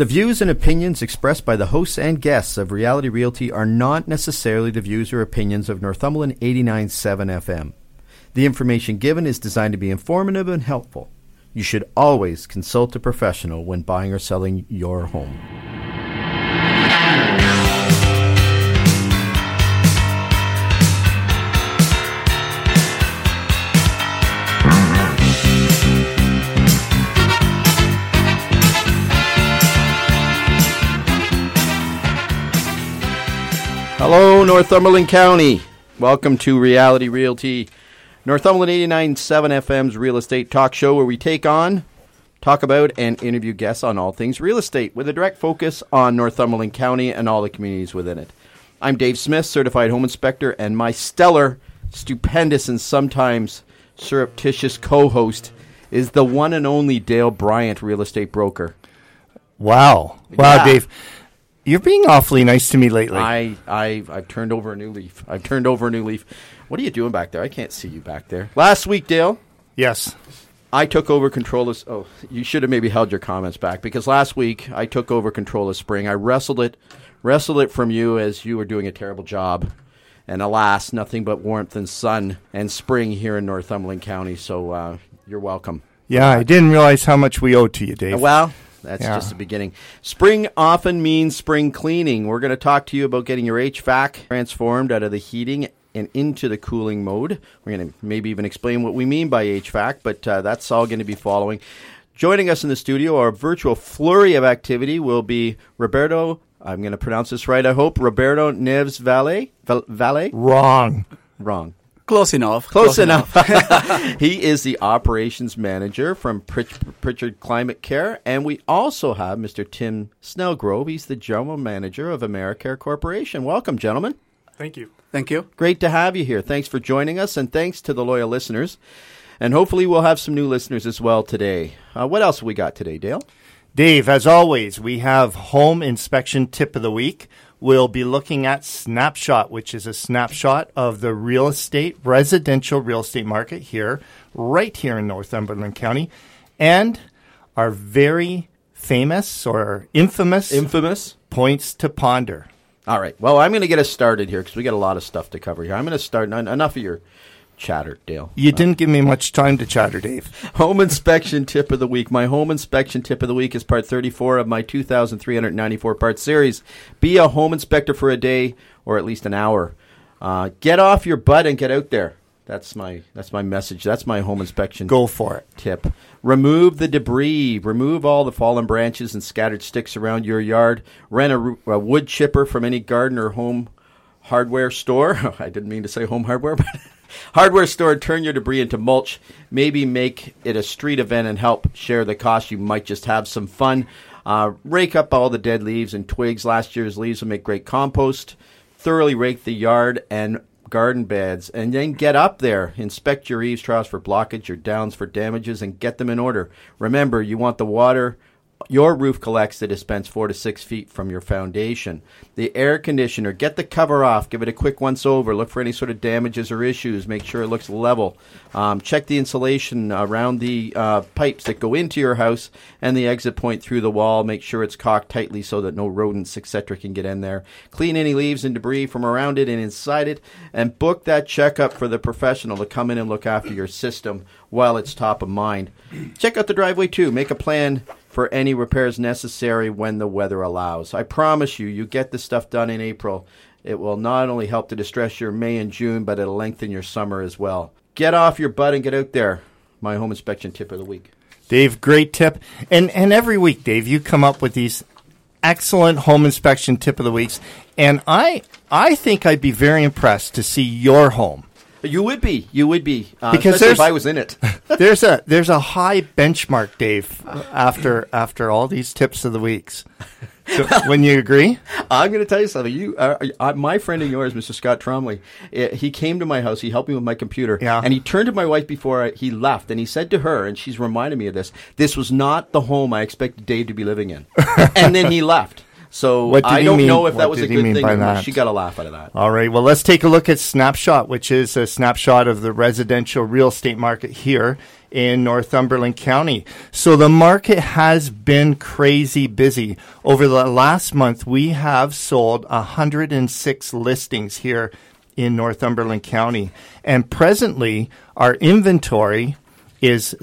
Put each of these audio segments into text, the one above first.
The views and opinions expressed by the hosts and guests of Reality Realty are not necessarily the views or opinions of Northumberland 89.7 FM. The information given is designed to be informative and helpful. You should always consult a professional when buying or selling your home. Hello, Northumberland County. Welcome to Reality Realty, Northumberland 89.7 FM's real estate talk show where we take on, talk about, and interview guests on all things real estate with a direct focus on Northumberland County and all the communities within it. I'm Dave Smith, certified home inspector, and my stellar, stupendous, and sometimes surreptitious co-host is the one and only Dale Bryant, real estate broker. Wow, Yeah. Dave. You're being awfully nice to me lately. I've turned over a new leaf. What are you doing back there? I can't see you back there. Last week, Dale, Yes. I took over control of... Oh, you should have maybe held your comments back, because last week I took over control of spring. I wrestled it from you as you were doing a terrible job. And alas, nothing but warmth and sun and spring here in Northumberland County. So you're welcome. Yeah, I didn't realize how much we owed to you, Dave. Well, that's just the beginning. Spring often means spring cleaning. We're going to talk to you about getting your HVAC transformed out of the heating and into the cooling mode. We're going to maybe even explain what we mean by HVAC, but that's all going to be following. Joining us in the studio, our virtual flurry of activity will be Roberto, I'm going to pronounce this right, I hope, Roberto Neves Valle? Wrong. Close enough. He is the operations manager from Pritchard Climate Care, and we also have Mr. Tim Snellgrove. He's the general manager of AmeriCare Corporation. Welcome, gentlemen. Thank you. Thank you. Great to have you here. Thanks for joining us, and thanks to the loyal listeners. And hopefully we'll have some new listeners as well today. What else have we got today, Dale? Dave, as always, we have home inspection tip of the week. We'll be looking at Snapshot, which is a snapshot of the residential real estate market here, right here in Northumberland County, and our very famous or infamous points to ponder. All right. Well, I'm going to get us started here because we got a lot of stuff to cover here. I'm going to start. Enough of your chatter, Dale. You didn't give me much time to chatter, Dave. Home inspection tip of the week. My home inspection tip of the week is part 34 of my 2,394-part series. Be a home inspector for a day or at least an hour. Get off your butt and get out there. That's my message. That's my home inspection. Go for it. Tip. Remove the debris. Remove all the fallen branches and scattered sticks around your yard. Rent a wood chipper from any garden or home hardware store. I didn't mean to say home hardware, but hardware store. Turn your debris into mulch. Maybe make it a street event and help share the cost. You might just have some fun. Rake up all the dead leaves and twigs. Last year's leaves will make great compost. Thoroughly rake the yard and garden beds, and then get up there. Inspect your eaves troughs for blockage, your downs for damages, and get them in order. Remember, you want the water your roof collects to dispense 4 to 6 feet from your foundation. The air conditioner, get the cover off, give it a quick once over, look for any sort of damages or issues, make sure it looks level. Check the insulation around the pipes that go into your house and the exit point through the wall. Make sure it's caulked tightly so that no rodents, etc. can get in there. Clean any leaves and debris from around it and inside it, and book that checkup for the professional to come in and look after your system while it's top of mind. Check out the driveway too. Make a plan for any repairs necessary when the weather allows. I promise you get this stuff done in April. It will not only help to distress your May and June, but it'll lengthen your summer as well. Get off your butt and get out there. My home inspection tip of the week. Dave, great tip. And every week, Dave, you come up with these excellent home inspection tip of the weeks. And I think I'd be very impressed to see your home. You would be. Because especially if I was in it. there's a high benchmark, Dave, after all these tips of the weeks. So, wouldn't you agree? I'm going to tell you something. My friend of yours, Mr. Scott Tromley, he came to my house. He helped me with my computer. Yeah. And he turned to my wife before he left, and he said to her, and she's reminded me of this was not the home I expected Dave to be living in. And then he left. So What did I he don't mean- know if that what was a did he good mean thing by or not. that? She got a laugh out of that. All right. Well, let's take a look at Snapshot, which is a snapshot of the residential real estate market here in Northumberland County. So the market has been crazy busy. Over the last month, we have sold 106 listings here in Northumberland County. And presently, our inventory is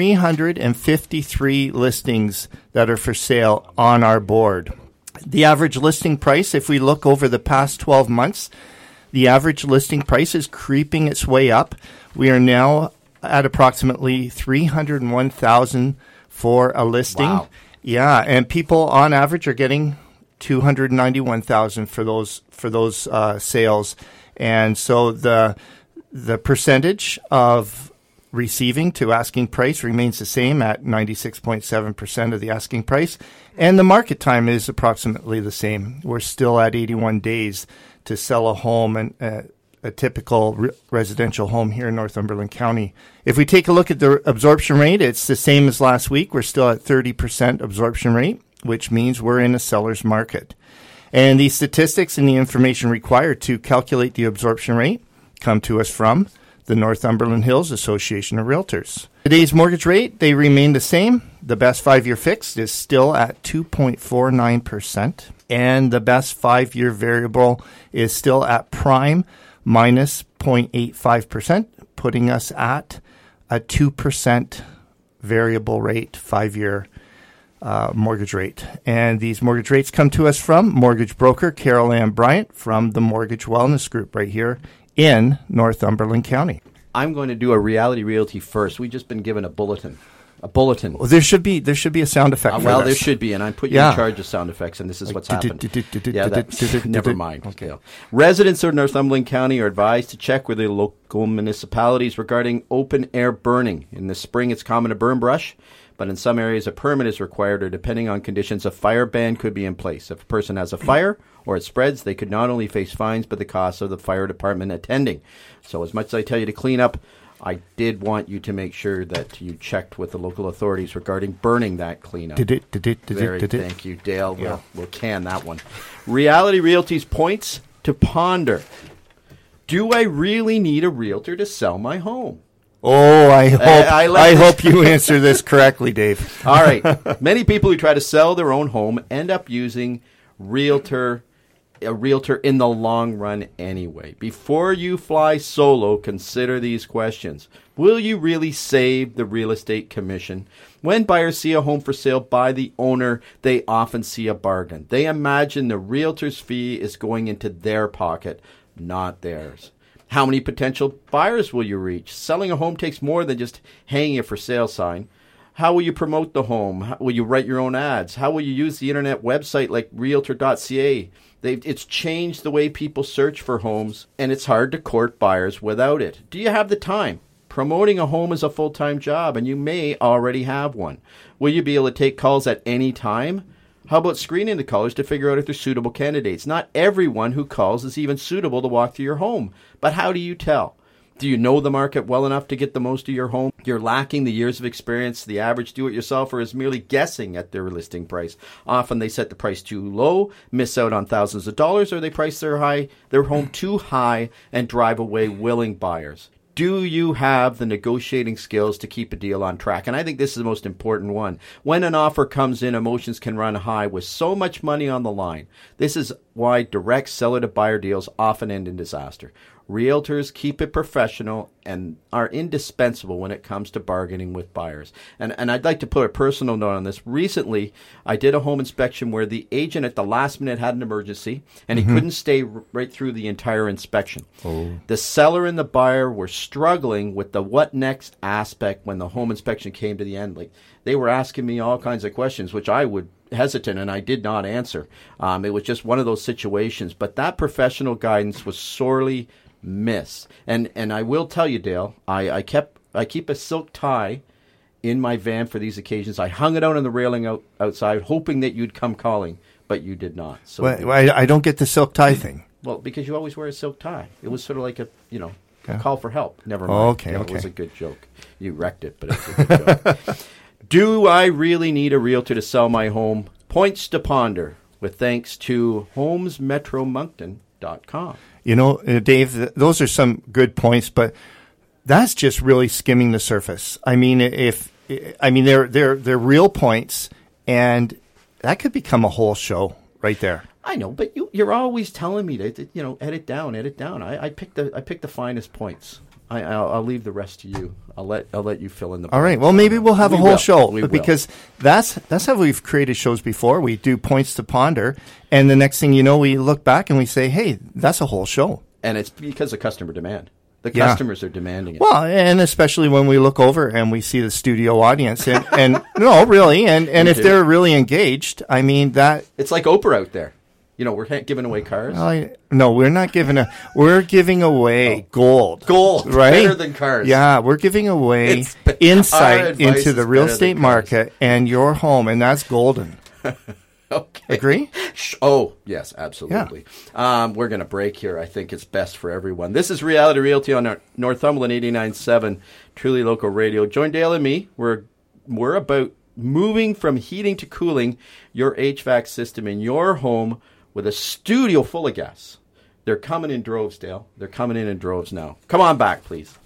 353 listings that are for sale on our board. The average listing price, if we look over the past 12 months, the average listing price is creeping its way up. We are now at approximately $301,000 for a listing. Wow. Yeah, and people on average are getting $291,000 for those sales. And so the percentage of receiving to asking price remains the same at 96.7% of the asking price, and the market time is approximately the same. We're still at 81 days to sell a home, and a typical residential home here in Northumberland County. If we take a look at the absorption rate, it's the same as last week. We're still at 30% absorption rate, which means we're in a seller's market. And the statistics and the information required to calculate the absorption rate come to us from the Northumberland Hills Association of Realtors. Today's mortgage rate, they remain the same. The best 5-year fixed is still at 2.49%, and the best 5-year variable is still at prime minus 0.85%, putting us at a 2% variable rate 5-year mortgage rate. And these mortgage rates come to us from mortgage broker Carol Ann Bryant from the Mortgage Wellness Group right here in Northumberland County. I'm going to do a Reality Realty first. We've just been given a bulletin. Well, there should be a sound effect. Well, there should be, and I put you Yeah. in charge of sound effects, and this is what's happened. Yeah, Never mind. Okay. Residents of Northumberland County are advised to check with their local municipalities regarding open-air burning. In the spring, it's common to burn brush, but in some areas, a permit is required, or depending on conditions, a fire ban could be in place. If a person has a fire or it spreads, they could not only face fines, but the cost of the fire department attending. So as much as I tell you to clean up, I did want you to make sure that you checked with the local authorities regarding burning that cleanup. Thank you, Dale. Yeah. We'll can that one. Reality Realty's points to ponder. Do I really need a realtor to sell my home? Oh, I I hope you answer this correctly, Dave. All right. Many people who try to sell their own home end up using a realtor in the long run anyway. Before you fly solo, consider these questions. Will you really save the real estate commission? When buyers see a home for sale by the owner, they often see a bargain. They imagine the realtor's fee is going into their pocket, not theirs. How many potential buyers will you reach? Selling a home takes more than just hanging a for sale sign. How will you promote the home? How will you write your own ads? How will you use the internet website like realtor.ca? It's changed the way people search for homes, and it's hard to court buyers without it. Do you have the time? Promoting a home is a full-time job, and you may already have one. Will you be able to take calls at any time? How about screening the callers to figure out if they're suitable candidates? Not everyone who calls is even suitable to walk through your home, but how do you tell? Do you know the market well enough to get the most of your home? You're lacking the years of experience. The average do-it-yourselfer is merely guessing at their listing price. Often they set the price too low, miss out on thousands of dollars, or they price their home too high and drive away willing buyers. Do you have the negotiating skills to keep a deal on track? And I think this is the most important one. When an offer comes in, emotions can run high with so much money on the line. This is why direct seller-to-buyer deals often end in disaster. Realtors keep it professional and are indispensable when it comes to bargaining with buyers. And I'd like to put a personal note on this. Recently, I did a home inspection where the agent at the last minute had an emergency, and he couldn't stay right through the entire inspection. Oh. The seller and the buyer were struggling with the what next aspect when the home inspection came to the end. Like, they were asking me all kinds of questions, which I would hesitant, and I did not answer. It was just one of those situations. But that professional guidance was sorely missed. And I will tell you, Dale, I keep a silk tie in my van for these occasions. I hung it out on the railing outside, hoping that you'd come calling, but you did not. So I don't get the silk tie thing. Well, because you always wear a silk tie. It was sort of like a call for help. Never mind. Oh, okay. It was a good joke. You wrecked it, but it's a good joke. Do I really need a realtor to sell my home? Points to ponder. with thanks to HolmesMetroMoncton.com. You know, Dave, those are some good points, but that's just really skimming the surface. I mean, they're real points, and that could become a whole show right there. I know, but you're always telling me to edit down. I pick the finest points. I'll leave the rest to you. I'll let you fill in the. All right. Well, maybe we'll have a whole show because that's how we've created shows before. We do points to ponder, and the next thing you know, we look back and we say, "Hey, that's a whole show." And it's because of customer demand. The customers are demanding it. Well, and especially when we look over and we see the studio audience, and no, really, and if they're really engaged, I mean that it's like Oprah out there. You know, we're giving away cars. No, we're not giving we're giving away gold. Gold, right? Better than cars. Yeah, we're giving away insight into the real estate market and your home, and that's golden. Okay. Agree? Oh, yes, absolutely. Yeah. We're going to break here. I think it's best for everyone. This is Reality Realty on Northumberland 89.7, truly local radio. Join Dale and me. We're about moving from heating to cooling your HVAC system in your home with a studio full of guests. They're coming in droves, Dale. They're coming in droves now. Come on back, please.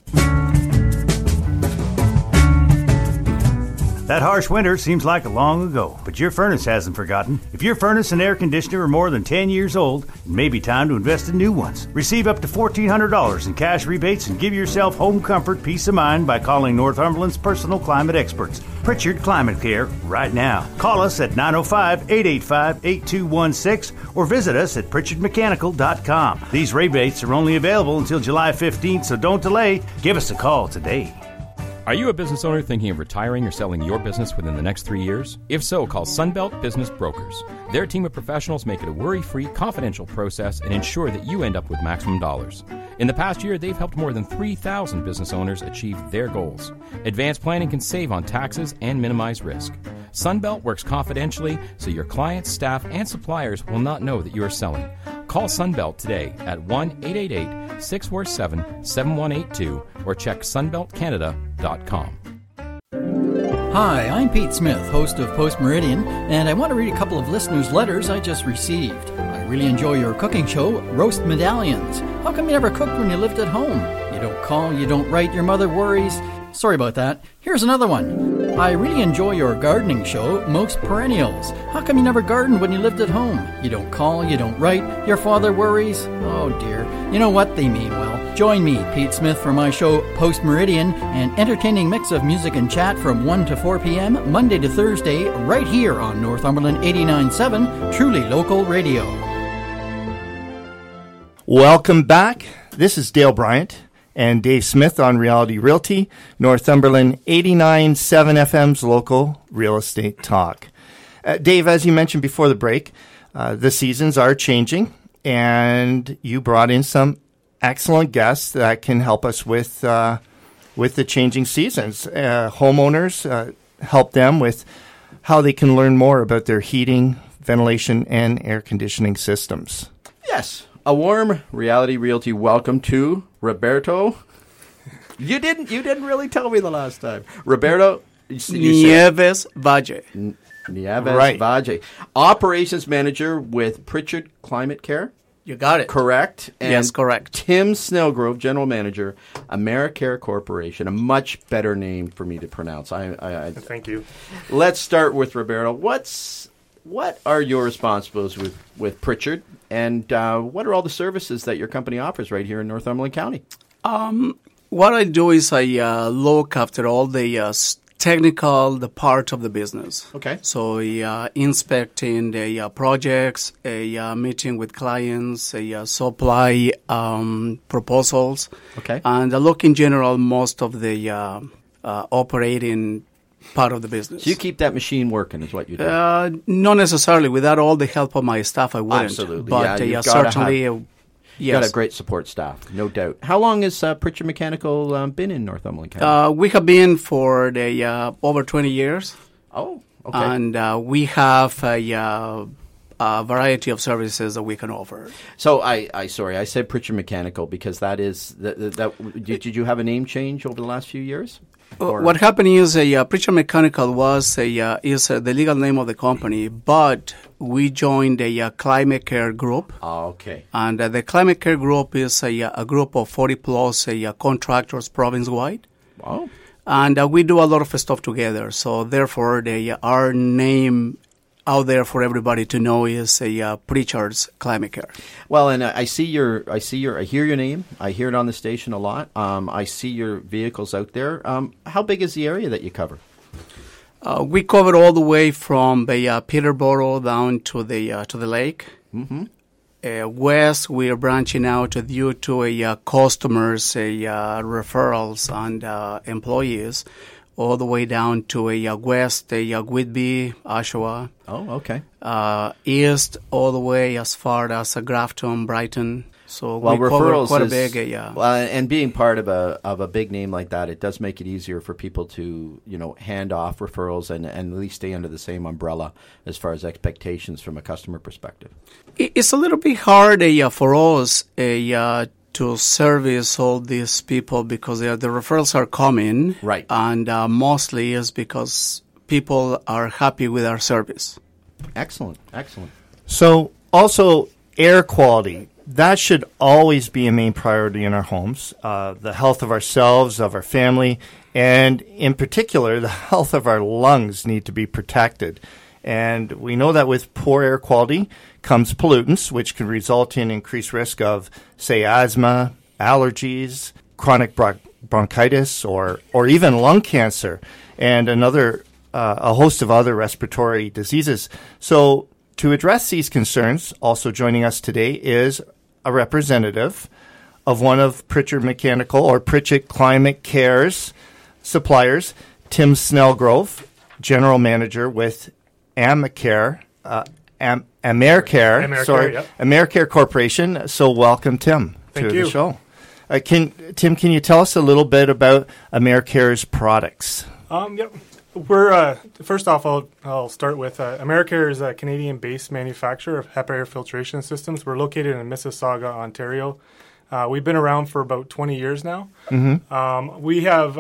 That harsh winter seems like a long ago, but your furnace hasn't forgotten. If your furnace and air conditioner are more than 10 years old, it may be time to invest in new ones. Receive up to $1,400 in cash rebates and give yourself home comfort, peace of mind by calling Northumberland's personal climate experts, Pritchard Climate Care, right now. Call us at 905-885-8216 or visit us at PritchardMechanical.com. These rebates are only available until July 15th, so don't delay. Give us a call today. Are you a business owner thinking of retiring or selling your business within the next 3 years? If so, call Sunbelt Business Brokers. Their team of professionals make it a worry-free, confidential process and ensure that you end up with maximum dollars. In the past year, they've helped more than 3,000 business owners achieve their goals. Advanced planning can save on taxes and minimize risk. Sunbelt works confidentially, so your clients, staff, and suppliers will not know that you are selling. Call Sunbelt today at 1-888-647-7182 or check sunbeltcanada.com. Hi, I'm Pete Smith, host of Post Meridian, and I want to read a couple of listeners' letters I just received. I really enjoy your cooking show, Roast Medallions. How come you never cooked when you lived at home? You don't call, you don't write, your mother worries. Sorry about that. Here's another one. I really enjoy your gardening show, Most Perennials. How come you never gardened when you lived at home? You don't call, you don't write, your father worries. Oh dear. You know what? They mean well. Join me, Pete Smith, for my show, Post Meridian, an entertaining mix of music and chat from 1 to 4 p.m., Monday to Thursday, right here on Northumberland 89.7, truly local radio. Welcome back. This is Dale Bryant and Dave Smith on Reality Realty, Northumberland 89.7 FM's local real estate talk. Dave, as you mentioned before the break, the seasons are changing, and you brought in some excellent guests that can help us with the changing seasons. Homeowners, help them with how they can learn more about their heating, ventilation, and air conditioning systems. Yes. A warm Reality Realty welcome to Roberto. You didn't really tell me the last time. Roberto Nieves Valle. Nieves Valle. Operations Manager with Pritchard Climate Care. You got it. Correct? And yes, correct. Tim Snellgrove, General Manager, AmeriCare Corporation. A much better name for me to pronounce. Thank you. Let's start with Roberto. What are your responsibilities with Pritchard, and what are all the services that your company offers right here in Northumberland County? What I do is I look after all the the part of the business. Okay. So inspecting the projects, meeting with clients, supply proposals. Okay. And I look in general most of the operating part of the business. So you keep that machine working is what you do? Not necessarily. Without all the help of my staff, I wouldn't. Absolutely. But certainly, you've yes. got a great support staff, no doubt. How long has Pritchard Mechanical been in Northumberland County? We have been for over 20 years. Oh, okay. And we have a variety of services that we can offer. So I said Pritchard Mechanical because that is that. Did you have a name change over the last few years? What happened is Pritchard Mechanical is the legal name of the company, but we joined a Climate Care group. Oh, okay. And the Climate Care group is a group of 40 plus contractors province-wide. Wow. And we do a lot of stuff together. So therefore, our name out there for everybody to know is Pritchard's Climate Care. Well, and I hear your name. I hear it on the station a lot. I see your vehicles out there. How big is the area that you cover? We cover all the way from Peterborough down to the lake. Mm-hmm. West, we are branching out due to customers, referrals, and employees, all the way down to west, Whitby, Oshawa. Oh, okay. East, all the way as far as Grafton, Brighton. So well, we cover referrals quite is, a big, well, and being part of a big name like that, it does make it easier for people to hand off referrals and at least stay under the same umbrella as far as expectations from a customer perspective. It's a little bit hard for us to service all these people because the referrals are coming, right? And mostly is because people are happy with our service. Excellent. So also air quality. That should always be a main priority in our homes. The health of ourselves, of our family, and in particular, the health of our lungs need to be protected. And we know that with poor air quality comes pollutants, which can result in increased risk of, say, asthma, allergies, chronic bronchitis, or even lung cancer, and a host of other respiratory diseases. So to address these concerns, also joining us today is a representative of one of Pritchard Mechanical or Pritchard Climate Care's suppliers, Tim Snellgrove, General Manager with AmeriCare Corporation. So welcome, Tim, to the show. Tim, can you tell us a little bit about AmeriCare's products? Yep. We're first off, I'll start with AmeriCare is a Canadian-based manufacturer of HEPA air filtration systems. We're located in Mississauga, Ontario. We've been around for about 20 years now. Mm-hmm. We have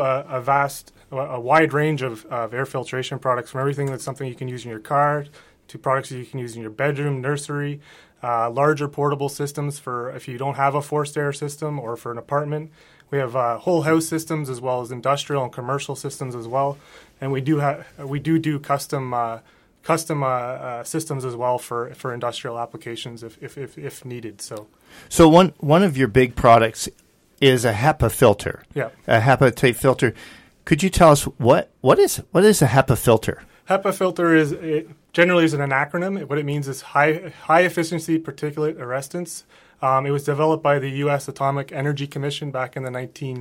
a wide range of air filtration products, from everything that's something you can use in your car to products that you can use in your bedroom, nursery, larger portable systems for if you don't have a forced air system or for an apartment. We have whole house systems as well as industrial and commercial systems as well, and we do custom systems as well for industrial applications if needed. So one of your big products is a HEPA filter. Yeah, a HEPA tape filter. Could you tell us what is a HEPA filter? HEPA filter generally is an acronym. What it means is high efficiency particulate arrestants. It was developed by the U.S. Atomic Energy Commission back in the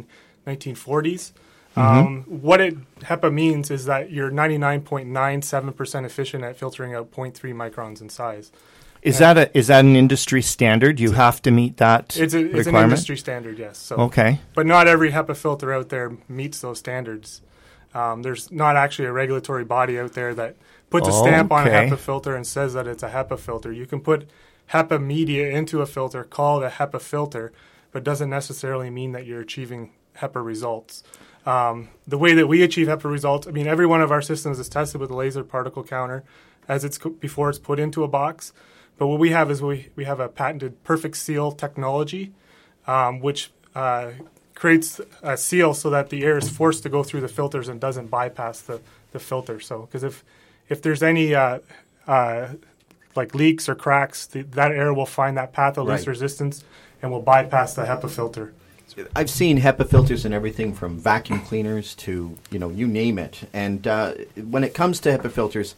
1940s. What HEPA means is that you're 99.97% efficient at filtering out 0.3 microns in size. Is that an industry standard? You have to meet that requirement? It's an industry standard, yes. So, okay. But not every HEPA filter out there meets those standards. There's not actually a regulatory body out there that puts a stamp on a HEPA filter and says that it's a HEPA filter. You can put HEPA media into a filter, call it a HEPA filter, but doesn't necessarily mean that you're achieving HEPA results. The way that we achieve HEPA results, every one of our systems is tested with a laser particle counter before it's put into a box. But what we have is we have a patented perfect seal technology, which creates a seal so that the air is forced to go through the filters and doesn't bypass the filter. So, because if there's any like leaks or cracks, that air will find that path of least resistance and will bypass the HEPA filter. I've seen HEPA filters in everything from vacuum cleaners to, you name it. And when it comes to HEPA filters,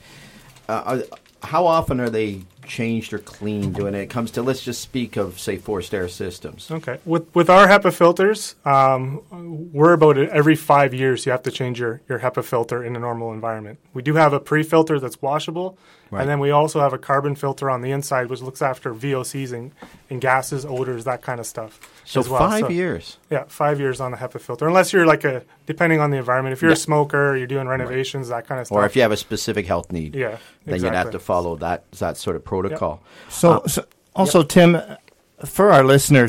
how often are they changed or cleaned when it comes to, let's just speak of, say, forced air systems? Okay. With our HEPA filters, we're about every 5 years you have to change your HEPA filter in a normal environment. We do have a pre-filter that's washable, and then we also have a carbon filter on the inside which looks after VOCs and gases, odors, that kind of stuff. So 5 years? Yeah, 5 years on the HEPA filter. Unless you're depending on the environment, if you're a smoker, you're doing renovations, that kind of stuff. Or if you have a specific health need, then you'd have to follow that sort of protocol. Yep. So Tim, for our listeners,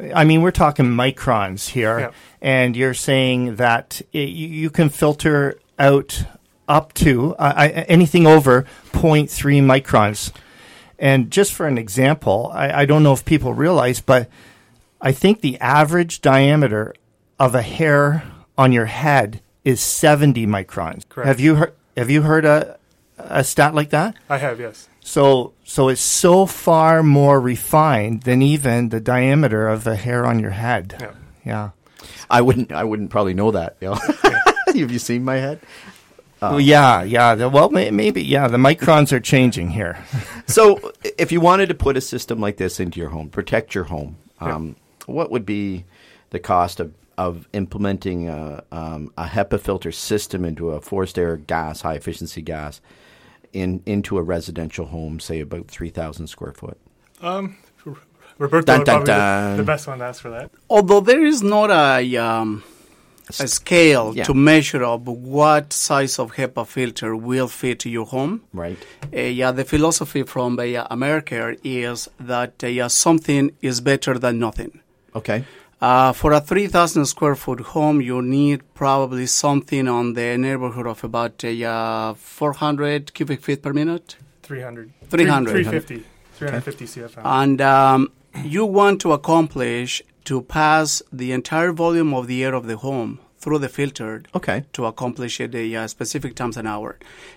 I mean, we're talking microns here, and you're saying that you can filter out up to anything over 0.3 microns. And just for an example, I don't know if people realize, but I think the average diameter of a hair on your head is 70 microns. Correct. Have you heard a stat like that? I have, yes. So it's so far more refined than even the diameter of a hair on your head. Yeah. I wouldn't probably know that. You know? Have you seen my head? Yeah. Well, maybe, the microns are changing here. So if you wanted to put a system like this into your home, protect your home, what would be the cost of implementing a HEPA filter system into a forced air gas, high-efficiency gas, into a residential home, say about 3,000 square foot? Roberto would probably be the best one to ask for that. Although there is not a scale to measure up what size of HEPA filter will fit to your home. Right. The philosophy from America is that something is better than nothing. Okay. For a 3,000 square foot home, you need probably something on the neighborhood of about 400 cubic feet per minute. 300. 350 CFM. And you want to accomplish to pass the entire volume of the air of the home through the filter to accomplish a specific times an hour.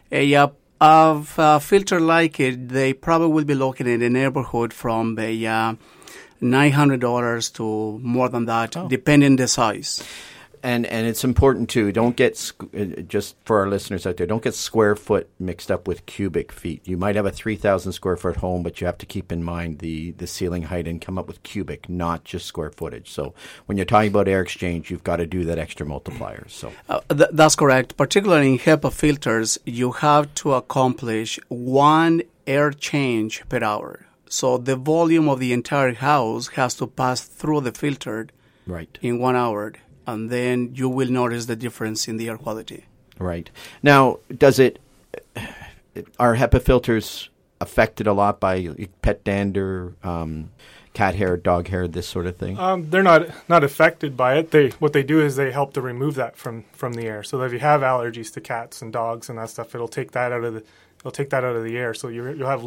A filter like it, they probably will be looking in the neighborhood from $900 to more than that, depending the size. And it's important too. Don't get just for our listeners out there. Don't get square foot mixed up with cubic feet. You might have a 3,000 square foot home, but you have to keep in mind the ceiling height and come up with cubic, not just square footage. So when you're talking about air exchange, you've got to do that extra multiplier. So that's correct. Particularly in HEPA filters, you have to accomplish 1 air change per hour. So the volume of the entire house has to pass through the filter in 1 hour. And then you will notice the difference in the air quality. Right. Now, are HEPA filters affected a lot by pet dander, cat hair, dog hair, this sort of thing? They're not affected by it. What they do is they help to remove that from the air. So that if you have allergies to cats and dogs and that stuff, it'll take that out of the air. So you'll have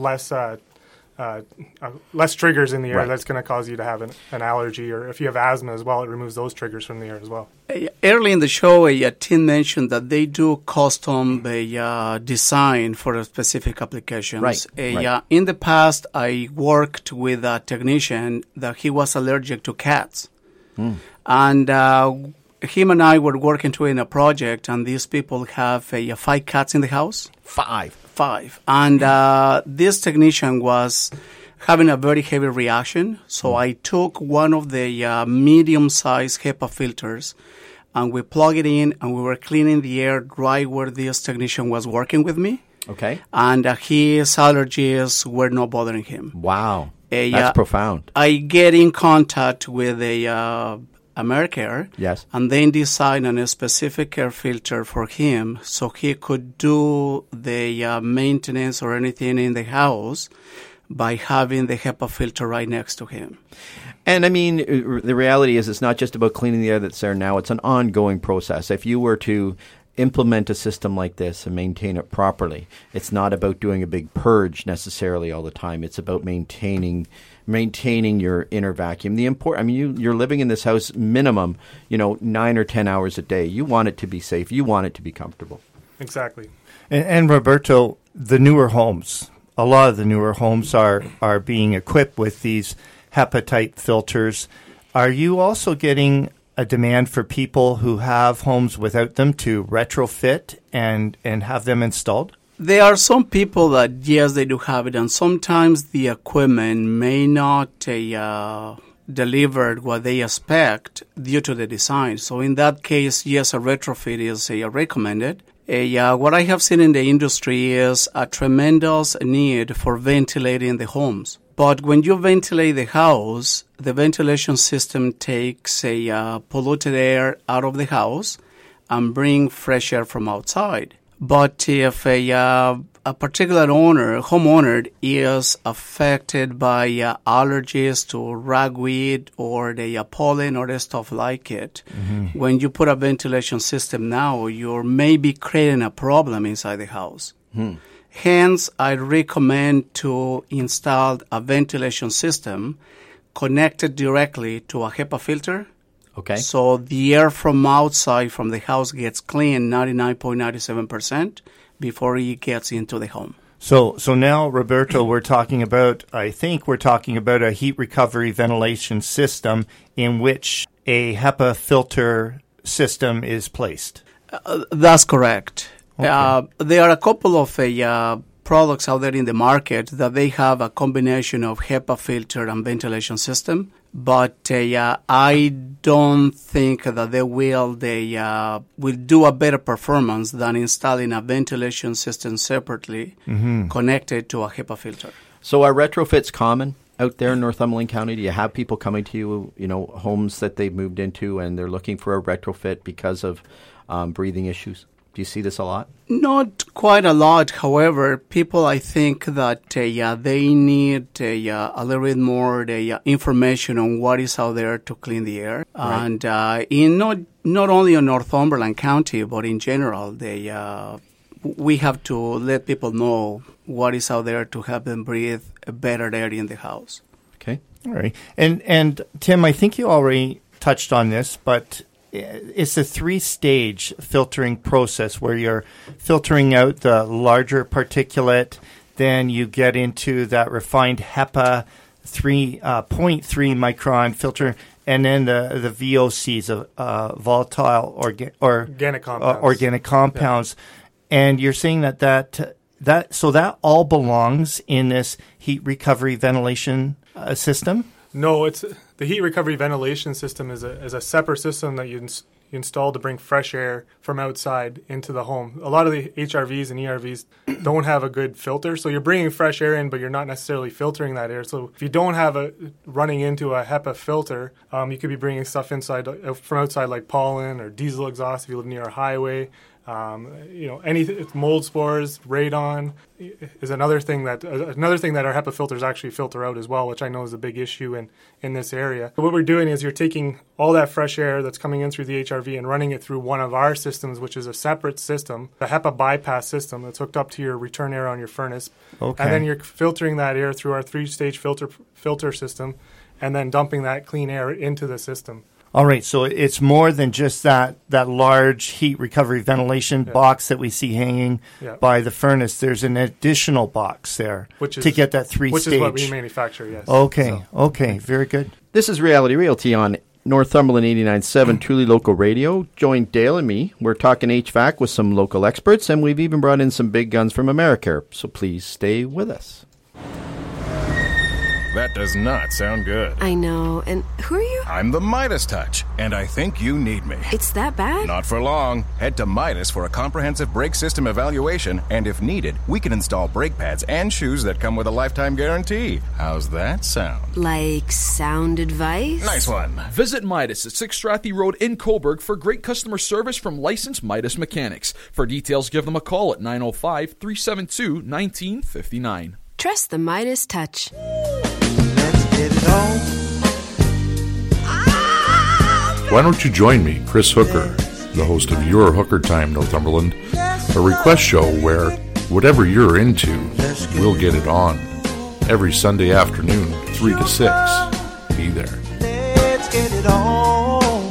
less triggers in the air that's going to cause you to have an allergy, or if you have asthma as well, it removes those triggers from the air as well. Early in the show, Tim mentioned that they do custom design for specific applications. Right. In the past, I worked with a technician that he was allergic to cats. And him and I were working in a project, and these people have 5 cats in the house. 5. And this technician was having a very heavy reaction. So I took one of the medium-sized HEPA filters, and we plugged it in, and we were cleaning the air right where this technician was working with me. Okay. And his allergies were not bothering him. Wow. That's profound. I get in contact with AmeriCare, and then design a specific air filter for him so he could do the maintenance or anything in the house by having the HEPA filter right next to him. And I mean, the reality is it's not just about cleaning the air that's there now. It's an ongoing process. If you were to implement a system like this and maintain it properly, it's not about doing a big purge necessarily all the time. It's about maintaining your inner vacuum. You're living in this house minimum, 9 or 10 hours a day. You want it to be safe. You want it to be comfortable. Exactly. And Roberto, the newer homes, a lot of the newer homes are being equipped with these HEPA type filters. Are you also getting a demand for people who have homes without them to retrofit and have them installed? There are some people that, yes, they do have it, and sometimes the equipment may not deliver what they expect due to the design. So in that case, yes, a retrofit is recommended. What I have seen in the industry is a tremendous need for ventilating the homes. But when you ventilate the house, the ventilation system takes polluted air out of the house and bring fresh air from outside. But if a a particular homeowner is affected by allergies to ragweed or the pollen or the stuff like it, when you put a ventilation system now, you're maybe creating a problem inside the house. Hence, I recommend to install a ventilation system connected directly to a HEPA filter. Okay. So the air from outside from the house gets clean 99.97% before it gets into the home. So now, Roberto, we're talking about a heat recovery ventilation system in which a HEPA filter system is placed. That's correct. Okay. There are a couple of products out there in the market that they have a combination of HEPA filter and ventilation system, but I don't think that they will do a better performance than installing a ventilation system separately connected to a HEPA filter. So are retrofits common out there in Northumberland County? Do you have people coming to you, homes that they've moved into and they're looking for a retrofit because of breathing issues? Do you see this a lot? Not quite a lot. However, people, I think that they need a little bit more information on what is out there to clean the air. Right. And in not only in Northumberland County, but in general, we have to let people know what is out there to help them breathe a better air in the house. Okay. All right. And Tim, I think you already touched on this, but it's a 3-stage filtering process where you're filtering out the larger particulate, then you get into that refined HEPA 3.3 micron filter, and then the VOCs, volatile organic compounds. Yeah. And you're saying that all belongs in this heat recovery ventilation system? No, it's the heat recovery ventilation system is a separate system that you install to bring fresh air from outside into the home. A lot of the HRVs and ERVs don't have a good filter, so you're bringing fresh air in, but you're not necessarily filtering that air. So if you don't have running into a HEPA filter, you could be bringing stuff from outside like pollen or diesel exhaust if you live near a highway. Anything, mold spores, radon is another thing that our HEPA filters actually filter out as well, which I know is a big issue in this area. But what we're doing is you're taking all that fresh air that's coming in through the HRV and running it through one of our systems, which is a separate system, the HEPA bypass system that's hooked up to your return air on your furnace. Okay. And then you're filtering that air through our 3-stage filter system and then dumping that clean air into the system. All right, so it's more than just that large heat recovery ventilation box that we see hanging by the furnace. There's an additional box there to get that 3-stage. Which is what we manufacture, yes. Okay, very good. This is Reality Realty on Northumberland 89.7 Truly Local Radio. Join Dale and me. We're talking HVAC with some local experts, and we've even brought in some big guns from Americare. So please stay with us. That does not sound good. I know. And who are you? I'm the Midas Touch, and I think you need me. It's that bad? Not for long. Head to Midas for a comprehensive brake system evaluation, and if needed, we can install brake pads and shoes that come with a lifetime guarantee. How's that sound? Like sound advice? Nice one. Visit Midas at 6 Strathy Road in Coburg for great customer service from licensed Midas mechanics. For details, give them a call at 905-372-1959. Trust the Midas Touch. Why don't you join me, Chris Hooker, the host of Your Hooker Time, Northumberland, a request show where whatever you're into, we'll get it on. Every Sunday afternoon, 3 to 6. Be there. Let's get it on.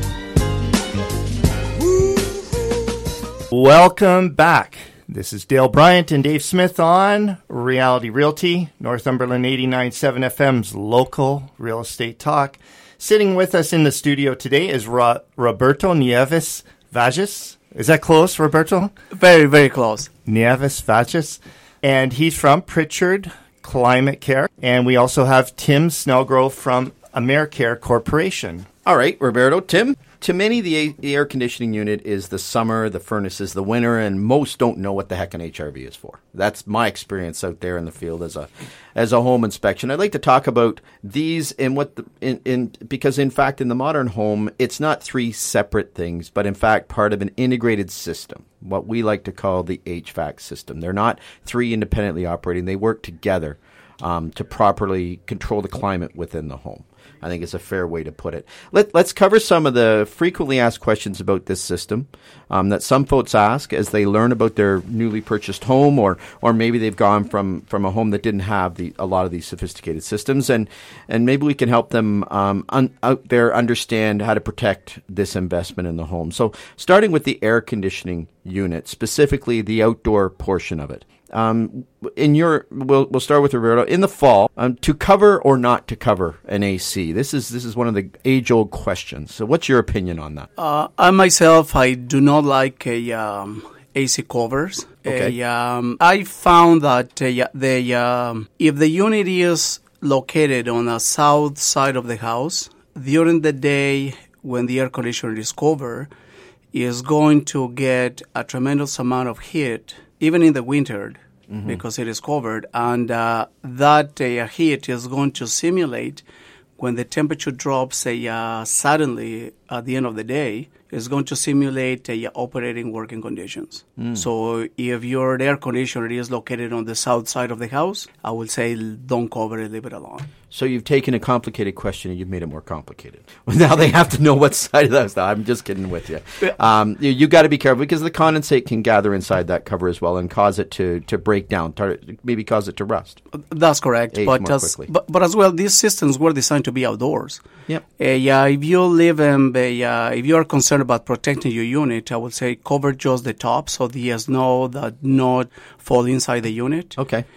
Welcome back. This is Dale Bryant and Dave Smith on Reality Realty, Northumberland 89.7 FM's local real estate talk. Sitting with us in the studio today is Roberto Nieves Vages. Is that close, Roberto? Very, very close. Nieves Vages. And he's from Pritchard Climate Care. And we also have Tim Snellgrove from AmeriCare Corporation. All right, Roberto. Tim? To many, the air conditioning unit is the summer, the furnace is the winter, and most don't know what the heck an HRV is for. That's my experience out there in the field as a home inspection. I'd like to talk about these and because in fact in the modern home, it's not three separate things, but in fact part of an integrated system, what we like to call the HVAC system. They're not three independently operating; they work together to properly control the climate within the home. I think it's a fair way to put it. Let's cover some of the frequently asked questions about this system that some folks ask as they learn about their newly purchased home, or maybe they've gone from a home that didn't have a lot of these sophisticated systems, and maybe we can help them out there understand how to protect this investment in the home. So starting with the air conditioning unit, specifically the outdoor portion of it. We'll start with Roberto. In the fall, to cover or not to cover an AC? This is one of the age-old questions. So, what's your opinion on that? I myself, I do not like AC covers. Okay. I found that if the unit is located on the south side of the house during the day when the air conditioner is covered, is going to get a tremendous amount of heat, even in the winter, because it is covered. And that heat is going to simulate when the temperature drops suddenly at the end of the day, is going to simulate operating working conditions. So if your air conditioner is located on the south side of the house, I would say don't cover it, leave it alone. So you've taken a complicated question and you've made it more complicated. Now they have to know what side of the house. I'm just kidding with you. You got to be careful because the condensate can gather inside that cover as well and cause it to break down, maybe cause it to rust. That's correct. But as well, these systems were designed to be outdoors. Yep. If you live if you are concerned about protecting your unit, I would say cover just the top so the snow does not fall inside the unit. Okay.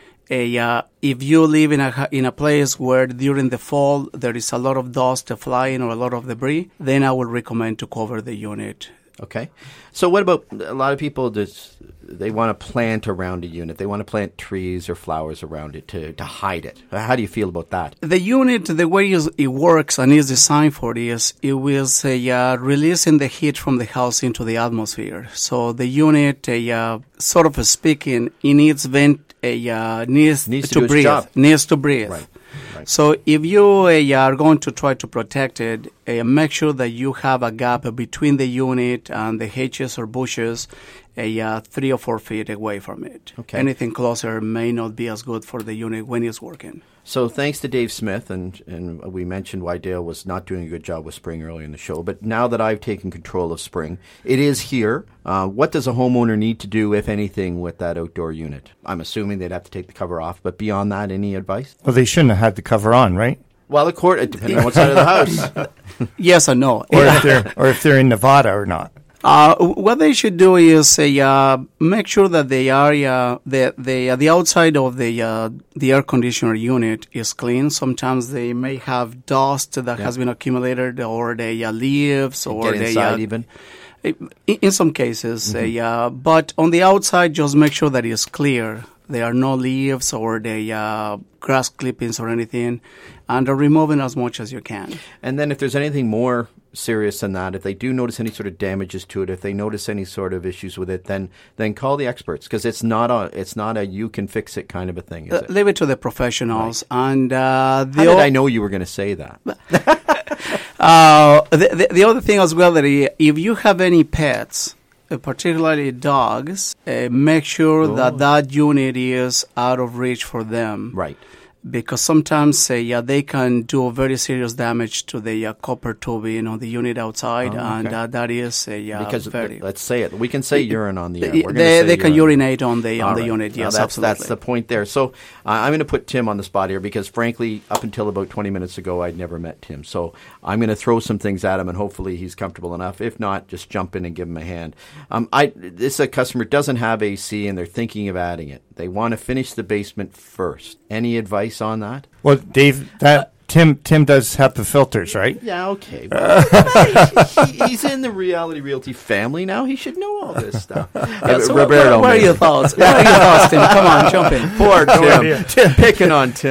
If you live in a place where during the fall there is a lot of dust flying or a lot of debris, then I would recommend to cover the unit. Okay. So what about a lot of people they want to plant around a unit. They want to plant trees or flowers around it to hide it. How do you feel about that? The unit, the way it works and is designed for is it will releasing the heat from the house into the atmosphere. So the unit, sort of speaking, it needs needs to breathe. Needs to breathe. Right. So if you are going to try to protect it, make sure that you have a gap between the unit and the hedges or bushes 3 or 4 feet away from it. Okay. Anything closer may not be as good for the unit when it's working. So thanks to Dave Smith, and we mentioned why Dale was not doing a good job with spring earlier in the show, but now that I've taken control of spring, it is here. What does a homeowner need to do, if anything, with that outdoor unit? I'm assuming they'd have to take the cover off, but beyond that, any advice? Well, they shouldn't have had the cover on, right? Well, depending on what side of the house. Yes or no. Or if they're in Nevada or not. What they should do is make sure that the area, the outside of the air conditioner unit is clean. Sometimes they may have dust that has been accumulated, or the leaves, or get inside even. In some cases, but on the outside, just make sure that it's clear. There are no leaves or the grass clippings or anything, and remove it as much as you can. And then if there's anything more serious than that, if they do notice any sort of damages to it, if they notice any sort of issues with it, then call the experts, because it's not a you can fix it kind of a thing, is it? Leave it to the professionals. Right. And how did I know you were going to say that? The other thing as well, that if you have any pets, particularly dogs, make sure that unit is out of reach for them. Right. Because sometimes they can do very serious damage to the copper tubing on the unit outside, and that is because let's say it. We can say urine on the air. They can urinate on the unit. Yes, absolutely. That's the point there. So I'm going to put Tim on the spot here because, frankly, up until about 20 minutes ago, I'd never met Tim. So I'm going to throw some things at him, and hopefully he's comfortable enough. If not, just jump in and give him a hand. This customer doesn't have AC, and they're thinking of adding it. They want to finish the basement first. Any advice on that? Well, Dave, Tim does have the filters, right? Yeah, okay. He's in the Reality Realty family now. He should know all this stuff. Roberto, what are your thoughts? Tim? Come on, jump in. Poor Tim. Picking on Tim.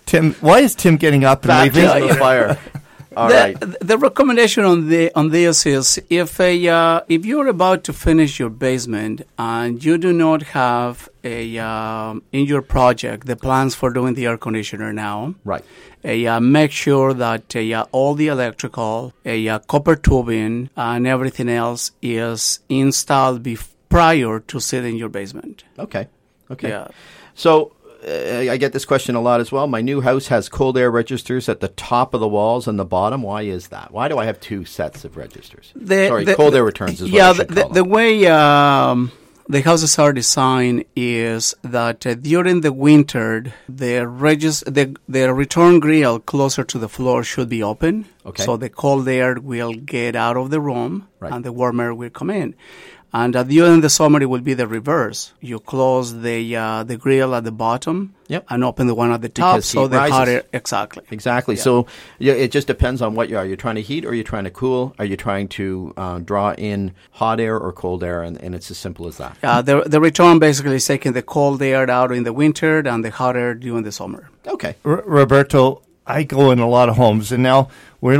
Tim, why is Tim getting up and Back leaving? to the fire. All right. The recommendation on this is if you're about to finish your basement and you do not have in your project the plans for doing the air conditioner now, Right. Make sure that all the electrical, copper tubing, and everything else is installed prior to setting your basement. Okay. Yeah. So I get this question a lot as well. My new house has cold air registers at the top of the walls and the bottom. Why is that? Why do I have two sets of registers? Cold air returns is what I should call them. The way the houses are designed is that during the winter, the return grill closer to the floor should be open. Okay. So the cold air will get out of the room Right. and the warm air will come in. And during the summer, it will be the reverse. You close the grill at the bottom and open the one at the top, Because so heat the hot rises. air Exactly. Yeah. So it just depends on what you are. Are you trying to heat or are you trying to cool? Are you trying to draw in hot air or cold air? And it's as simple as that. The return basically is taking the cold air out in the winter and the hot air during the summer. Okay. Roberto, I go in a lot of homes, and now we're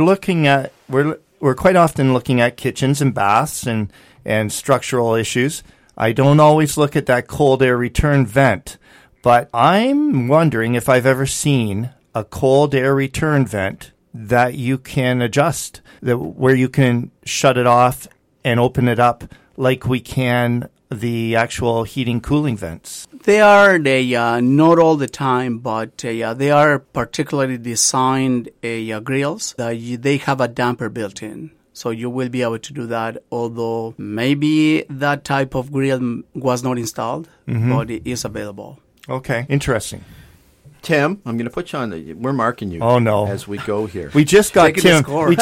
quite often looking at kitchens and baths and structural issues. I don't always look at that cold air return vent, but I'm wondering if I've ever seen a cold air return vent that you can adjust, where you can shut it off and open it up like we can the actual heating cooling vents. They are not all the time, but they are particularly designed grills that they have a damper built in. So you will be able to do that, although maybe that type of grill was not installed, but it is available. Okay, interesting. Tim, I'm going to put you on we're marking you. Oh, no. As we go here. We just got Tim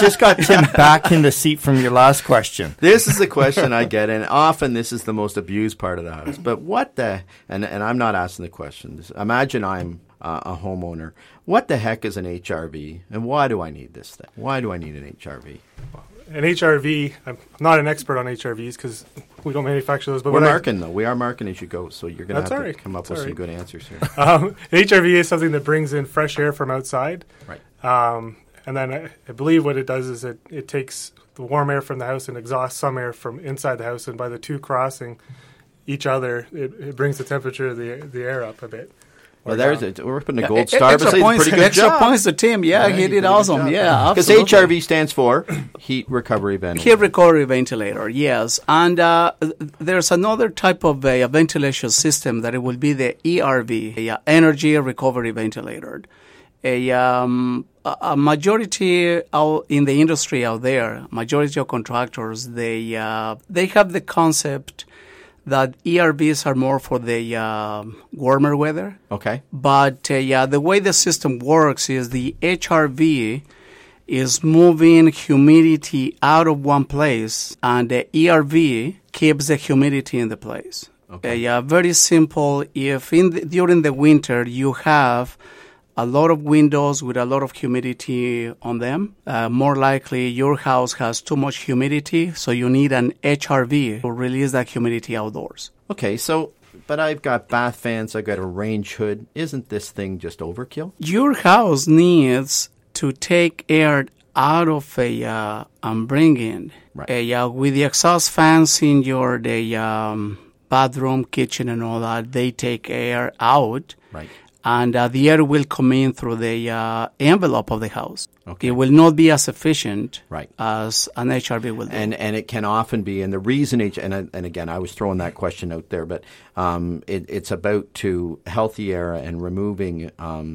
back in the seat from your last question. This is the question I get, and often this is the most abused part of the house. But and I'm not asking the questions. Imagine I'm a homeowner. What the heck is an HRV, and why do I need this thing? Why do I need an HRV? An HRV, I'm not an expert on HRVs because we don't manufacture those. But We're marking, though. We are marking as you go, so you're going to have to right. come up with some good answers here. An HRV is something that brings in fresh air from outside. Right. And then I believe what it does is it takes the warm air from the house and exhausts some air from inside the house, and by the two crossing each other, it brings the temperature of the air up a bit. Well, we're putting a gold star. But pretty good extra job. points to Tim. Yeah, he did awesome. Yeah, because HRV stands for Heat Recovery Ventilator. Heat Recovery Ventilator, yes. And there's another type of ventilation system that it will be the ERV, Energy Recovery Ventilator. A majority out in the industry out there, majority of contractors, they have the concept that ERVs are more for the warmer weather. Okay. But the way the system works is the HRV is moving humidity out of one place, and the ERV keeps the humidity in the place. Okay. Very simple. If during the winter you have a lot of windows with a lot of humidity on them, more likely your house has too much humidity, so you need an HRV to release that humidity outdoors. Okay, but I've got bath fans, I've got a range hood. Isn't this thing just overkill? Your house needs to take air out of and bring in. Right. With the exhaust fans in your bathroom, kitchen, and all that, they take air out. Right. And the air will come in through the envelope of the house. Okay. It will not be as efficient right. as an HRV will do. And it can often be, and the reason, and again, I was throwing that question out there, but it's about to healthy air and removing,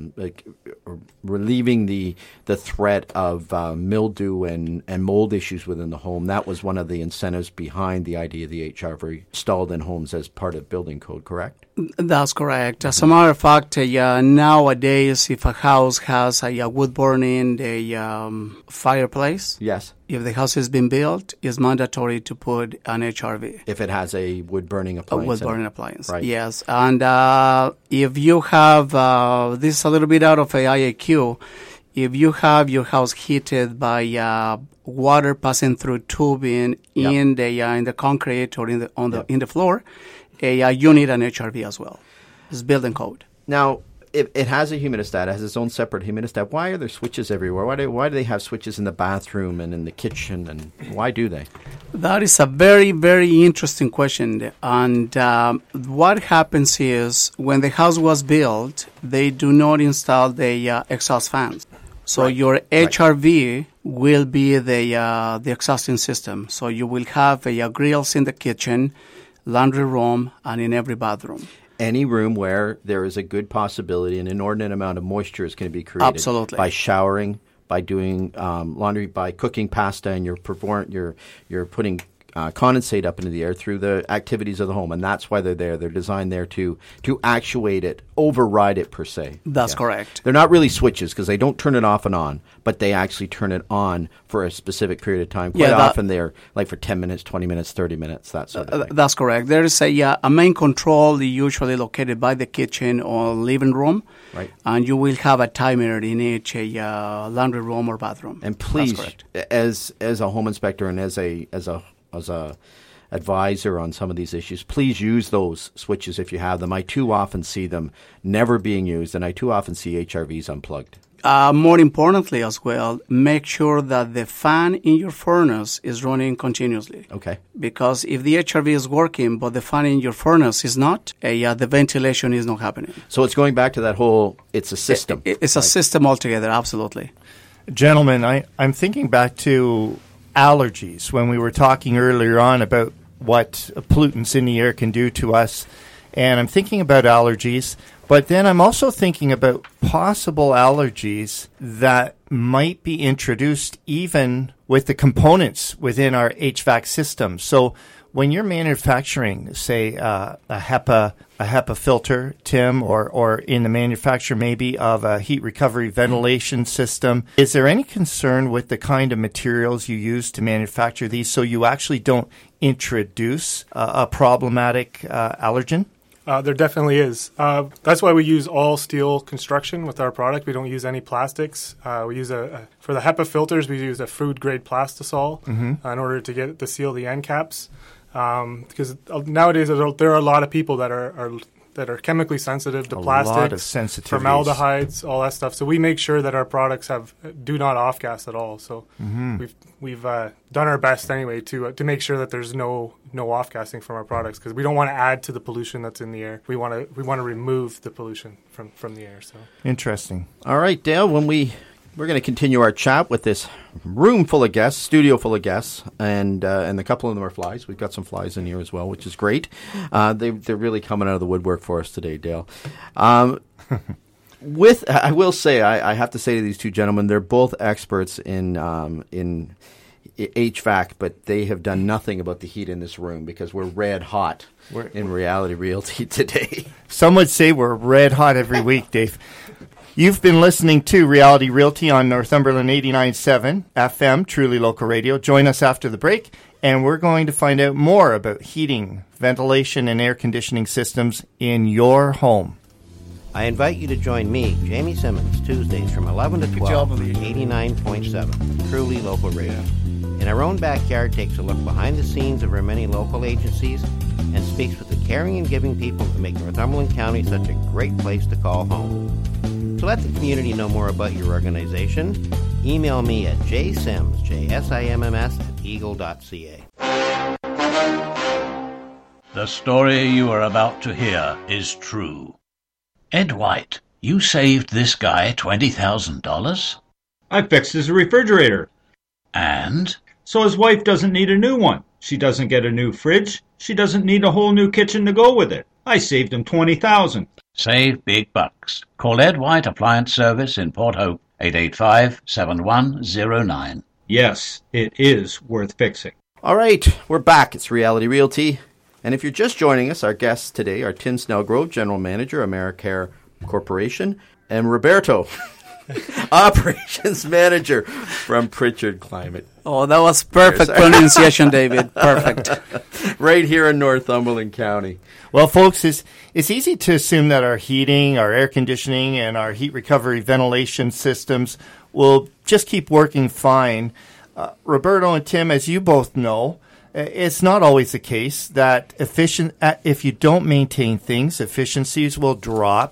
relieving the threat of mildew and mold issues within the home. That was one of the incentives behind the idea of the HRV installed in homes as part of building code, correct? That's correct. As a matter of fact, nowadays, if a house has a wood burning, fireplace. Yes. If the house has been built, it's mandatory to put an HRV. If it has a wood-burning appliance. A wood-burning appliance, right. Yes. And if you have, this is a little bit out of a IAQ, if you have your house heated by water passing through tubing in the concrete or in the floor, you need an HRV as well. It's building code. Now, it has a humidistat. It has its own separate humidistat. Why are there switches everywhere? Why do they have switches in the bathroom and in the kitchen? And why do they? That is a very, very interesting question. And what happens is when the house was built, they do not install the exhaust fans. So your HRV will be the exhausting system. So you will have grills in the kitchen, laundry room, and in every bathroom. Any room where there is a good possibility an inordinate amount of moisture is going to be created. Absolutely. By showering, by doing laundry, by cooking pasta, and you're putting condensate up into the air through the activities of the home, and that's why they're there. They're designed there to actuate it, override it per se. That's correct. They're not really switches because they don't turn it off and on, but they actually turn it on for a specific period of time. Quite often they're like for 10 minutes, 20 minutes, 30 minutes, that sort of thing. That's correct. There is a main control usually located by the kitchen or living room, right? And you will have a timer in each laundry room or bathroom. And please, as a home inspector and as a advisor on some of these issues, please use those switches if you have them. I too often see them never being used, and I too often see HRVs unplugged. More importantly as well, make sure that the fan in your furnace is running continuously. Okay. Because if the HRV is working but the fan in your furnace is not, the ventilation is not happening. So it's going back to that whole, it's a system. It's a system altogether, absolutely. Gentlemen, I'm thinking back to allergies when we were talking earlier on about what pollutants in the air can do to us. And I'm thinking about allergies, but then I'm also thinking about possible allergies that might be introduced even with the components within our HVAC system. So when you're manufacturing, say, a HEPA filter, Tim, or in the manufacture maybe of a heat recovery ventilation system, is there any concern with the kind of materials you use to manufacture these so you actually don't introduce a problematic allergen? There definitely is. That's why we use all steel construction with our product. We don't use any plastics. We use for the HEPA filters, we use a food-grade plastisol in order to seal the end caps. Because nowadays there are a lot of people that are chemically sensitive to plastics, lot of sensitivities, formaldehydes, all that stuff. So we make sure that our products do not off-gas at all. So we've done our best anyway to make sure that there's no off-gassing from our products, because we don't want to add to the pollution that's in the air. We want to remove the pollution from the air. So interesting. All right, Dale. We're going to continue our chat with this room full of guests, studio full of guests, and a couple of them are flies. We've got some flies in here as well, which is great. They're really coming out of the woodwork for us today, Dale. I will say, I have to say to these two gentlemen, they're both experts in HVAC, but they have done nothing about the heat in this room because we're red hot in Reality Realty today. Some would say we're red hot every week, Dave. You've been listening to Reality Realty on Northumberland 89.7 FM, truly local radio. Join us after the break, and we're going to find out more about heating, ventilation, and air conditioning systems in your home. I invite you to join me, Jamie Simmons, Tuesdays from 11 to 12 on 89.7, truly local radio. In our own backyard, takes a look behind the scenes of our many local agencies and speaks with the caring and giving people who make Northumberland County such a great place to call home. To let the community know more about your organization, email me at jsimms, JSIMMS, @eagle.ca. The story you are about to hear is true. Ed White, you saved this guy $20,000? I fixed his refrigerator. And? So his wife doesn't need a new one. She doesn't get a new fridge. She doesn't need a whole new kitchen to go with it. I saved him $20,000. Save big bucks. Call Ed White Appliance Service in Port Hope, 885-7109. Yes, it is worth fixing. All right, we're back. It's Reality Realty. And if you're just joining us, our guests today are Tim Snellgrove, General Manager, AmeriCare Corporation, and Roberto, Operations Manager from Pritchard Climate. Oh, that was perfect pronunciation, David. Perfect. Right here in Northumberland County. Well, folks, it's easy to assume that our heating, our air conditioning, and our heat recovery ventilation systems will just keep working fine. Roberto and Tim, as you both know, it's not always the case that if you don't maintain things, efficiencies will drop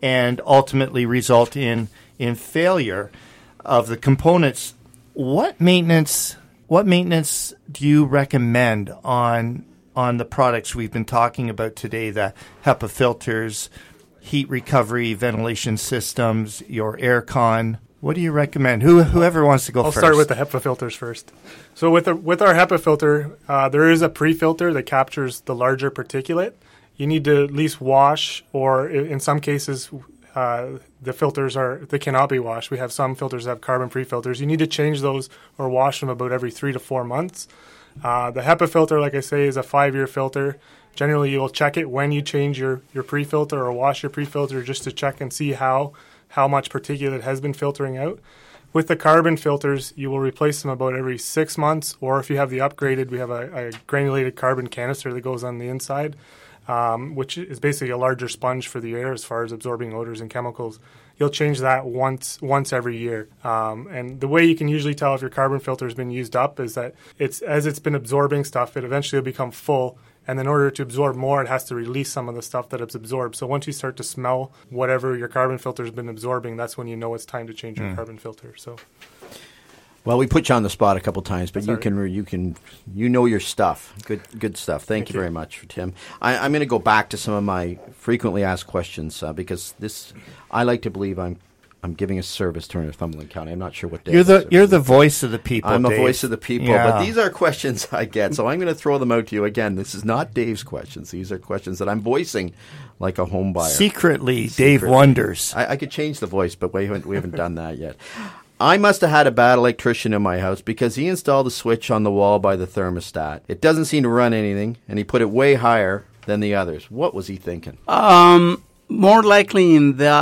and ultimately result in failure of the components. What maintenance do you recommend on the products we've been talking about today, the HEPA filters, heat recovery, ventilation systems, your aircon? What do you recommend? Whoever wants to go first. I'll start with the HEPA filters first. So with our HEPA filter, there is a pre-filter that captures the larger particulate. You need to at least wash, or in some cases, the filters they cannot be washed. We have some filters that have carbon-free filters. You need to change those or wash them about every 3 to 4 months. The HEPA filter, like I say, is a 5-year filter. Generally, you'll check it when you change your pre-filter or wash your pre-filter just to check and see how much particulate has been filtering out. With the carbon filters, you will replace them about every 6 months, or if you have the upgraded, we have a granulated carbon canister that goes on the inside, which is basically a larger sponge for the air as far as absorbing odors and chemicals. You'll change that once every year. And the way you can usually tell if your carbon filter has been used up is that as it's been absorbing stuff, it eventually will become full. And in order to absorb more, it has to release some of the stuff that it's absorbed. So once you start to smell whatever your carbon filter has been absorbing, that's when you know it's time to change your carbon filter. So, well, we put you on the spot a couple times, but you know your stuff. Good stuff. Thank you very much, Tim. I'm going to go back to some of my frequently asked questions because I like to believe I'm giving a service to Northumberland County. I'm not sure what day. You're the voice of the people. I'm Dave. a voice of the people, but these are questions I get, so I'm going to throw them out to you again. This is not Dave's questions. These are questions that I'm voicing like a home buyer. Secretly. Dave wonders. I could change the voice, but we haven't done that yet. I must have had a bad electrician in my house because he installed a switch on the wall by the thermostat. It doesn't seem to run anything, and he put it way higher than the others. What was he thinking? More likely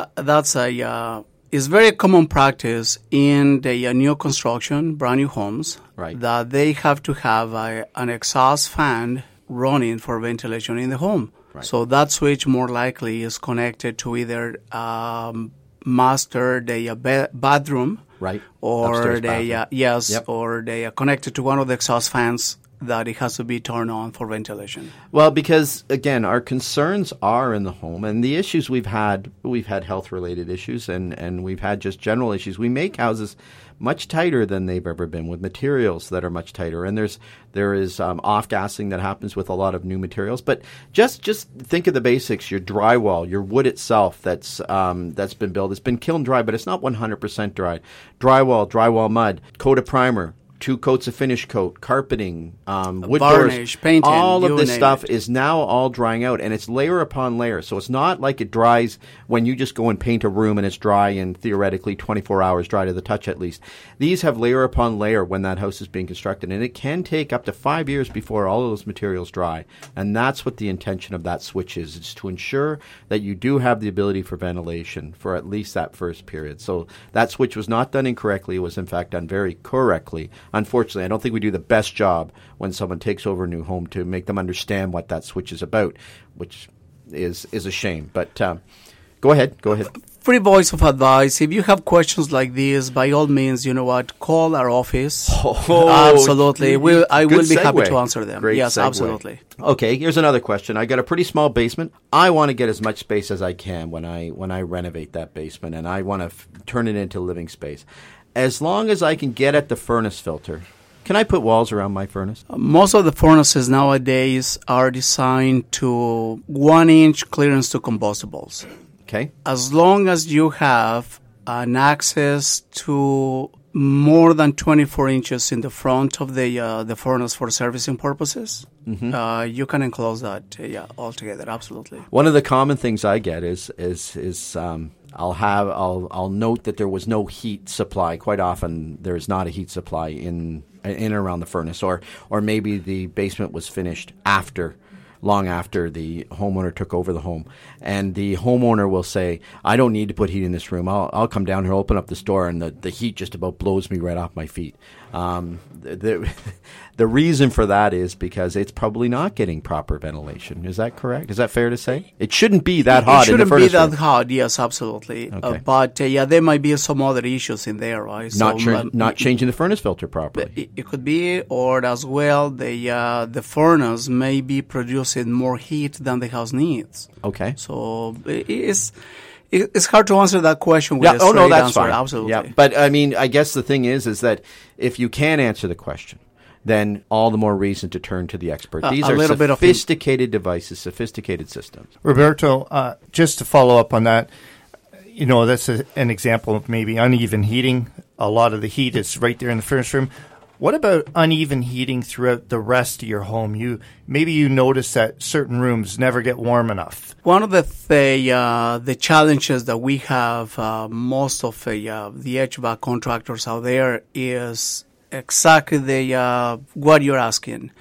it's very common practice in the new construction, brand new homes, that they have to have an exhaust fan running for ventilation in the home. Right. So that switch more likely is connected to either master the bathroom, or or they are connected to one of the exhaust fans that it has to be turned on for ventilation. Well, because, again, our concerns are in the home, and the issues we've had health-related issues, and we've had just general issues. We make houses much tighter than they've ever been, with materials that are much tighter, and there is off-gassing that happens with a lot of new materials. But just think of the basics. Your drywall, your wood itself that's been built, it's been kiln dry, but it's not 100% dry. Drywall mud, coat of primer, 2 coats of finish coat, carpeting, wood varnish, doors, painting, all of this stuff is now all drying out, and it's layer upon layer. So it's not like it dries when you just go and paint a room and it's dry in theoretically 24 hours, dry to the touch at least. These have layer upon layer when that house is being constructed, and it can take up to 5 years before all of those materials dry. And that's what the intention of that switch is. It's to ensure that you do have the ability for ventilation for at least that first period. So that switch was not done incorrectly. It was, in fact, done very correctly. Unfortunately, I don't think we do the best job when someone takes over a new home to make them understand what that switch is about, which is a shame. But go ahead. Free voice of advice. If you have questions like this, by all means, you know what, call our office. Absolutely. I will be happy to answer them. Great yes, segue. Absolutely. Okay, here's another question. I got a pretty small basement. I want to get as much space as I can when I renovate that basement, and I want to turn it into living space. As long as I can get at the furnace filter, can I put walls around my furnace? Most of the furnaces nowadays are designed to 1-inch clearance to combustibles. Okay. As long as you have an access to more than 24 inches in the front of the furnace for servicing purposes, you can enclose that altogether. Absolutely. One of the common things I get is I'll note that there was no heat supply. Quite often there is not a heat supply in and around the furnace, or maybe the basement was finished long after the homeowner took over the home. And the homeowner will say, I don't need to put heat in this room. I'll come down here, open up this door, and the heat just about blows me right off my feet. The reason for that is because it's probably not getting proper ventilation. Is that correct? Is that fair to say? It shouldn't be that hot in the furnace room. It shouldn't be that hot, yes, absolutely. Okay. But there might be some other issues in there, right? Not changing the furnace filter properly. It could be, or as well, the furnace may be producing more heat than the house needs. Okay. So It's hard to answer that question with a straight answer. Fine. Absolutely. Yeah. But, I mean, I guess the thing is that if you can answer the question, then all the more reason to turn to the expert. These are sophisticated devices, sophisticated systems. Roberto, just to follow up on that, that's an example of maybe uneven heating. A lot of the heat is right there in the furnace room. What about uneven heating throughout the rest of your home? Maybe you notice that certain rooms never get warm enough. One of the challenges that we have, most of the HVAC contractors out there, is exactly what you're asking.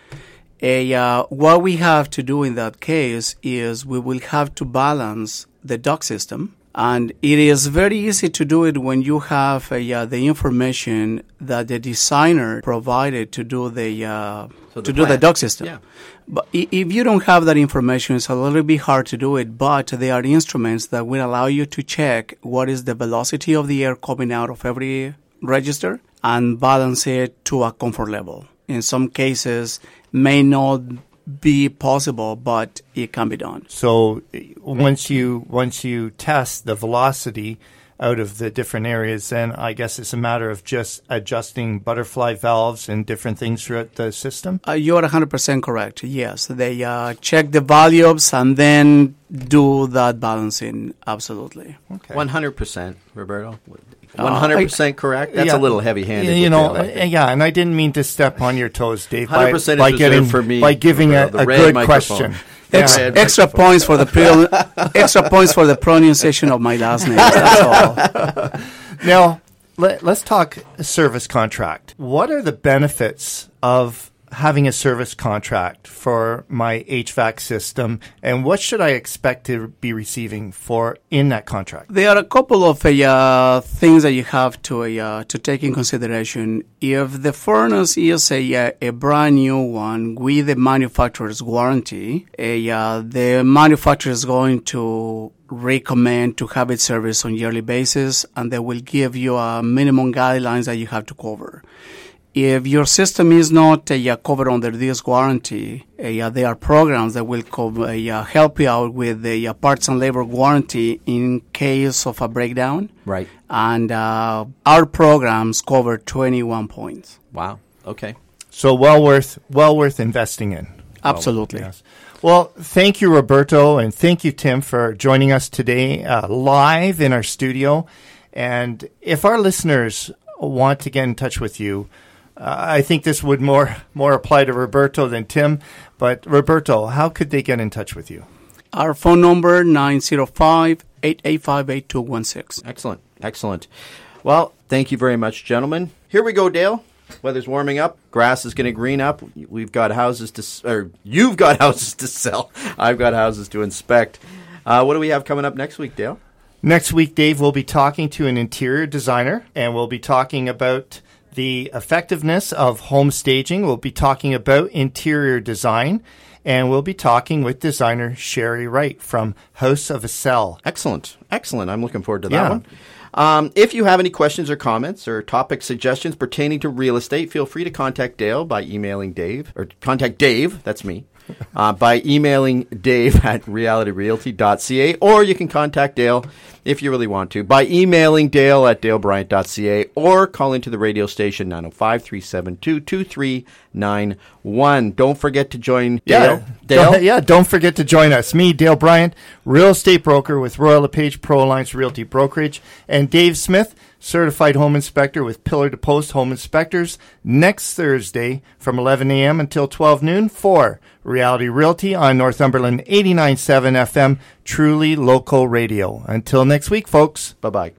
What we have to do in that case is we will have to balance the duct system. And it is very easy to do it when you have the information that the designer provided to do the duct system. Yeah. But if you don't have that information, it's a little bit hard to do it. But there are instruments that will allow you to check what is the velocity of the air coming out of every register and balance it to a comfort level. In some cases, may not be possible, but it can be done. So once you test the velocity out of the different areas, then I guess it's a matter of just adjusting butterfly valves and different things throughout the system? You are 100% correct, yes. They check the volumes and then do that balancing, absolutely. Okay. 100%, Roberto. 100% correct? That's a little heavy-handed. And I didn't mean to step on your toes, Dave, 100% by giving a good question. Extra points for the pronunciation of my last name. That's all. Now, let's talk service contract. What are the benefits of having a service contract for my HVAC system, and what should I expect to be receiving in that contract? There are a couple of things that you have to take in consideration. If the furnace is a brand new one with the manufacturer's warranty, the manufacturer is going to recommend to have it serviced on a yearly basis, and they will give you a minimum guidelines that you have to cover. If your system is not covered under this warranty, there are programs that will help you out with the parts and labor warranty in case of a breakdown. Right. And our programs cover 21 points. Wow. Okay. So well worth investing in. Absolutely. Yes. Well, thank you, Roberto, and thank you, Tim, for joining us today live in our studio. And if our listeners want to get in touch with you, I think this would more apply to Roberto than Tim. But Roberto, how could they get in touch with you? Our phone number, 905-885-8216. Excellent. Well, thank you very much, gentlemen. Here we go, Dale. Weather's warming up. Grass is going to green up. We've got houses you've got houses to sell. I've got houses to inspect. What do we have coming up next week, Dale? Next week, Dave, we'll be talking to an interior designer, and we'll be talking about the effectiveness of home staging. We'll be talking about interior design, and we'll be talking with designer Sherry Wright from House of a Cell. Excellent. I'm looking forward to that one. If you have any questions or comments or topic suggestions pertaining to real estate, feel free to contact Dale by emailing Dave, or contact Dave, that's me, by emailing Dave at realityrealty.ca, or you can contact Dale if you really want to by emailing Dale at dalebryant.ca, or call into the radio station 905-372-2391. Don't forget to join Dale. Don't forget to join us. Me, Dale Bryant, real estate broker with Royal LePage Pro Alliance Realty Brokerage, and Dave Smith, certified home inspector with Pillar to Post Home Inspectors, next Thursday from 11 a.m. until 12 noon for Reality Realty on Northumberland 89.7 FM, truly local radio. Until next week, folks. Bye-bye.